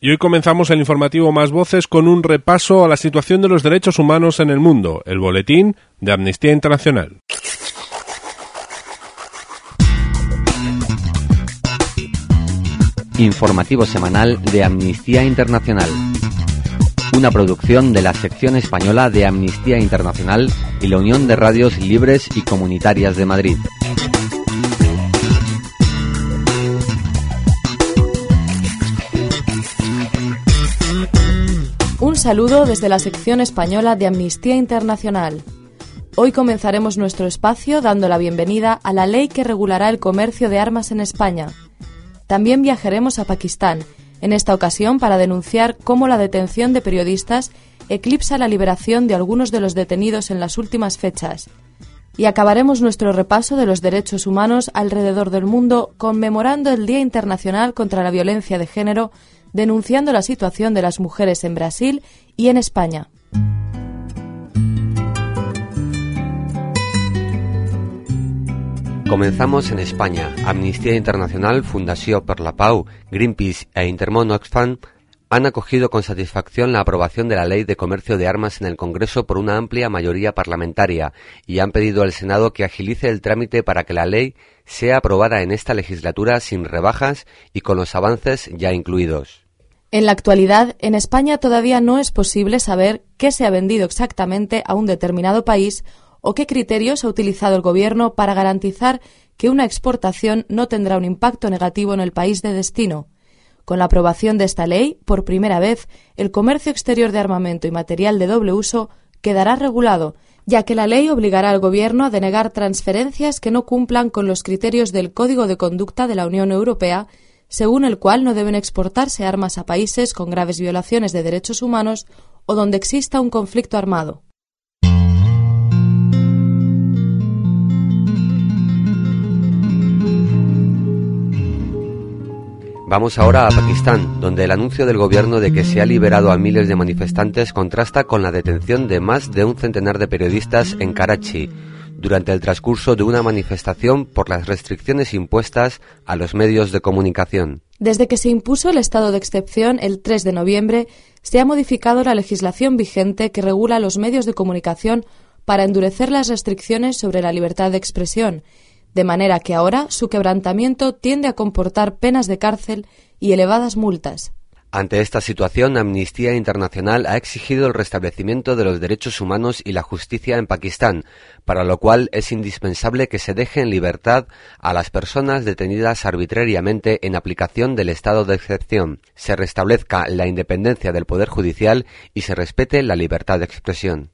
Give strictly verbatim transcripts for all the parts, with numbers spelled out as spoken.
Y hoy comenzamos el informativo Más Voces con un repaso a la situación de los derechos humanos en el mundo, el boletín de Amnistía Internacional. Informativo semanal de Amnistía Internacional. Una producción de la sección española de Amnistía Internacional y la Unión de Radios Libres y Comunitarias de Madrid. Un saludo desde la sección española de Amnistía Internacional. Hoy comenzaremos nuestro espacio dando la bienvenida a la ley que regulará el comercio de armas en España. También viajaremos a Pakistán, en esta ocasión para denunciar cómo la detención de periodistas eclipsa la liberación de algunos de los detenidos en las últimas fechas. Y acabaremos nuestro repaso de los derechos humanos alrededor del mundo conmemorando el Día Internacional contra la Violencia de Género, denunciando la situación de las mujeres en Brasil y en España. Comenzamos en España. Amnistía Internacional, Fundació per la Pau, Greenpeace e Intermón Oxfam han acogido con satisfacción la aprobación de la Ley de Comercio de Armas en el Congreso por una amplia mayoría parlamentaria y han pedido al Senado que agilice el trámite para que la ley sea aprobada en esta legislatura sin rebajas y con los avances ya incluidos. En la actualidad, en España todavía no es posible saber qué se ha vendido exactamente a un determinado país o qué criterios ha utilizado el Gobierno para garantizar que una exportación no tendrá un impacto negativo en el país de destino. Con la aprobación de esta ley, por primera vez, el comercio exterior de armamento y material de doble uso quedará regulado, ya que la ley obligará al Gobierno a denegar transferencias que no cumplan con los criterios del Código de Conducta de la Unión Europea, según el cual no deben exportarse armas a países con graves violaciones de derechos humanos o donde exista un conflicto armado. Vamos ahora a Pakistán, donde el anuncio del gobierno de que se ha liberado a miles de manifestantes contrasta con la detención de más de un centenar de periodistas en Karachi, durante el transcurso de una manifestación por las restricciones impuestas a los medios de comunicación. Desde que se impuso el estado de excepción el tres de noviembre, se ha modificado la legislación vigente que regula los medios de comunicación para endurecer las restricciones sobre la libertad de expresión, de manera que ahora su quebrantamiento tiende a comportar penas de cárcel y elevadas multas. Ante esta situación, Amnistía Internacional ha exigido el restablecimiento de los derechos humanos y la justicia en Pakistán, para lo cual es indispensable que se deje en libertad a las personas detenidas arbitrariamente en aplicación del estado de excepción, se restablezca la independencia del Poder Judicial y se respete la libertad de expresión.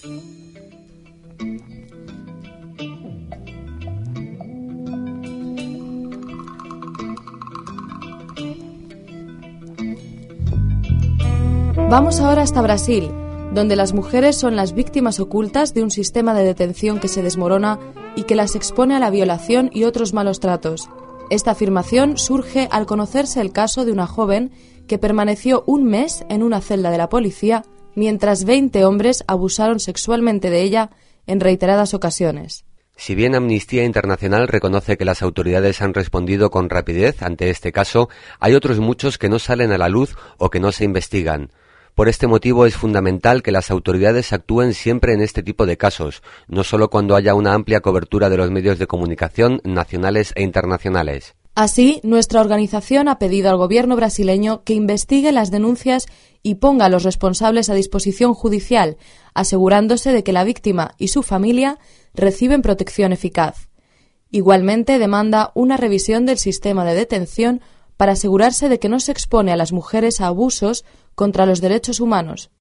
Vamos ahora hasta Brasil, donde las mujeres son las víctimas ocultas de un sistema de detención que se desmorona y que las expone a la violación y otros malos tratos. Esta afirmación surge al conocerse el caso de una joven que permaneció un mes en una celda de la policía mientras veinte hombres abusaron sexualmente de ella en reiteradas ocasiones. Si bien Amnistía Internacional reconoce que las autoridades han respondido con rapidez ante este caso, hay otros muchos que no salen a la luz o que no se investigan. Por este motivo es fundamental que las autoridades actúen siempre en este tipo de casos, no solo cuando haya una amplia cobertura de los medios de comunicación nacionales e internacionales. Así, nuestra organización ha pedido al gobierno brasileño que investigue las denuncias y ponga a los responsables a disposición judicial, asegurándose de que la víctima y su familia reciben protección eficaz. Igualmente demanda una revisión del sistema de detención para asegurarse de que no se expone a las mujeres a abusos contra los derechos humanos.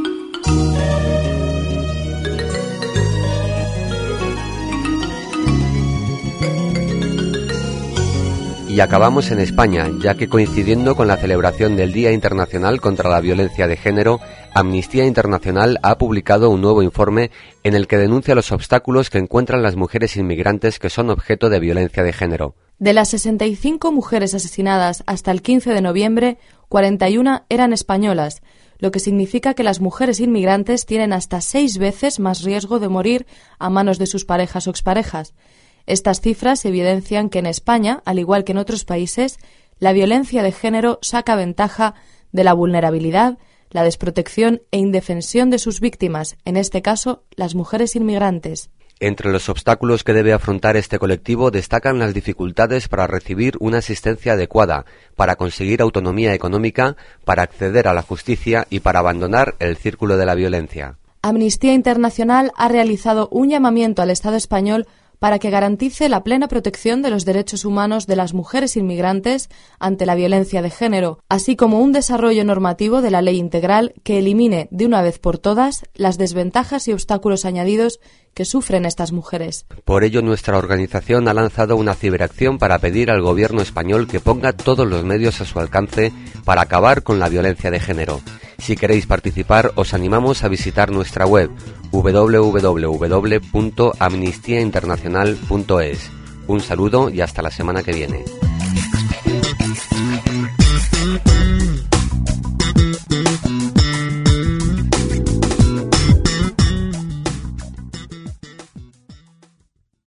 Y acabamos en España, ya que coincidiendo con la celebración del Día Internacional contra la Violencia de Género, Amnistía Internacional ha publicado un nuevo informe en el que denuncia los obstáculos que encuentran las mujeres inmigrantes que son objeto de violencia de género. De las sesenta y cinco mujeres asesinadas hasta el quince de noviembre, cuarenta y una eran españolas, lo que significa que las mujeres inmigrantes tienen hasta seis veces más riesgo de morir a manos de sus parejas o exparejas. Estas cifras evidencian que en España, al igual que en otros países, la violencia de género saca ventaja de la vulnerabilidad, la desprotección e indefensión de sus víctimas, en este caso, las mujeres inmigrantes. Entre los obstáculos que debe afrontar este colectivo destacan las dificultades para recibir una asistencia adecuada, para conseguir autonomía económica, para acceder a la justicia y para abandonar el círculo de la violencia. Amnistía Internacional ha realizado un llamamiento al Estado español para que garantice la plena protección de los derechos humanos de las mujeres inmigrantes ante la violencia de género, así como un desarrollo normativo de la ley integral que elimine de una vez por todas las desventajas y obstáculos añadidos que sufren estas mujeres. Por ello, nuestra organización ha lanzado una ciberacción para pedir al gobierno español que ponga todos los medios a su alcance para acabar con la violencia de género. Si queréis participar, os animamos a visitar nuestra web doble u doble u doble u punto amnistía internacional punto es. Un saludo y hasta la semana que viene.